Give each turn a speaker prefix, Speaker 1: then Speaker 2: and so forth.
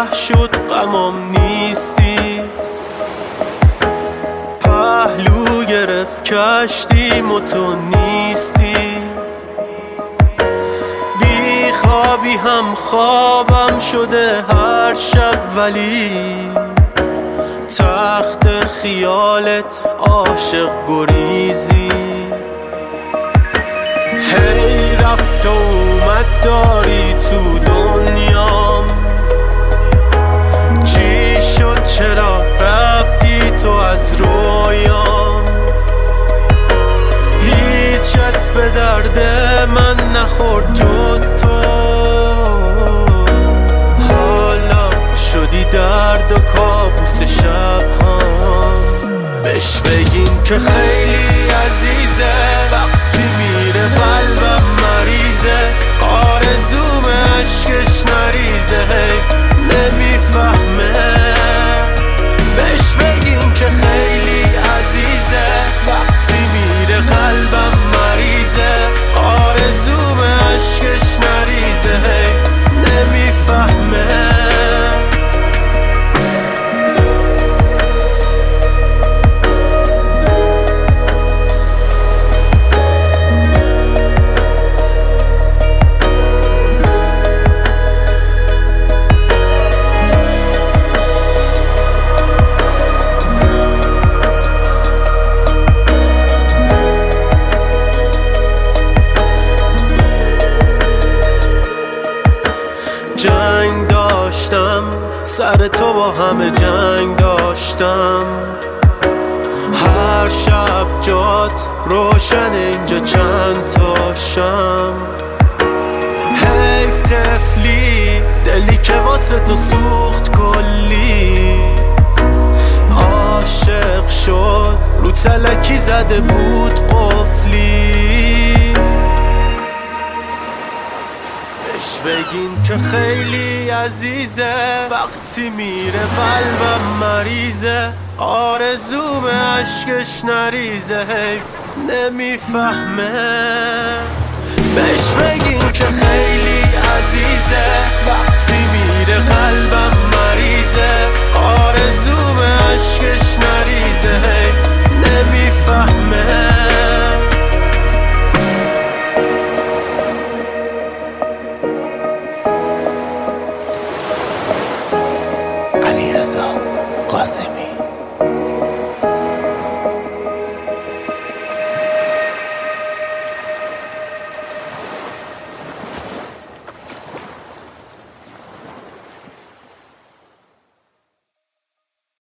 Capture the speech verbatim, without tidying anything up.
Speaker 1: ته شد غمم نیستی، پهلو گرفت کشتیم و تو نیستی. بی خوابی هم خوابم شده هر شب، ولی تخت خیالت عاشق گریزی. هی رفت و اومد داری تو دنیام، چی شد چرا رفتی تو از رویام؟ هیچ کس به درد من نخورد جز تو، حالا شدی درد و کابوس شب هم. بهش بگین که خیلی عزیزه، وقتی میره قلبم مریضه، آرزوم عشقش نریزه، حیف نمیفهمه. بهش بگین که خیلی عزیزه، وقتی میره قلبم مریضه، آرزوم عشقش نریزه، حیف نمیفهمه. جنگ داشتم سر تو، با همه جنگ داشتم، هر شب جات روشن اینجا چند تاشم. حیف تفلی دلی که واسه تو سوخت کلی، عاشق شد رو تلکی زده بود قفلی. بهش بگین که خیلی عزیزه، وقتی میره قلبم مریضه، آرزوم عشقش نریزه، حیف نمیفهمه. بهش بگین که خیلی عزیزه، وقتی میره قلبم مریضه، آرزوم عشقش نریزه، حیف نمیفهمه.
Speaker 2: علیرضا قاسمی.